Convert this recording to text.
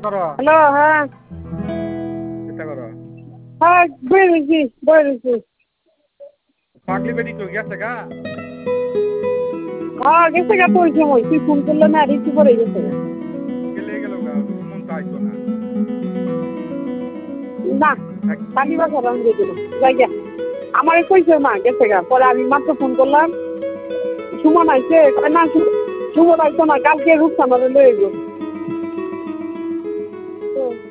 করো হ্যালো হ্যাঁ চিন্তা করো হ্যাঁ বলেছি পাগলি বেটি কই গেছে গা হ্যাঁ গেছে গা তোর সময় তুই ফোন করলে না রিসিভ করে গেছে গা গেলে গেল গা সুমন তো আইতো না না কালি বাজার আমি দিয়ে দিলাম জায়গা আমার কইছে মা গেছে গা পরে আমি মাত্র ফোন করলাম সুমন আইছে না সুমন আইতো না কালকে রূপসানারে লয়ে গো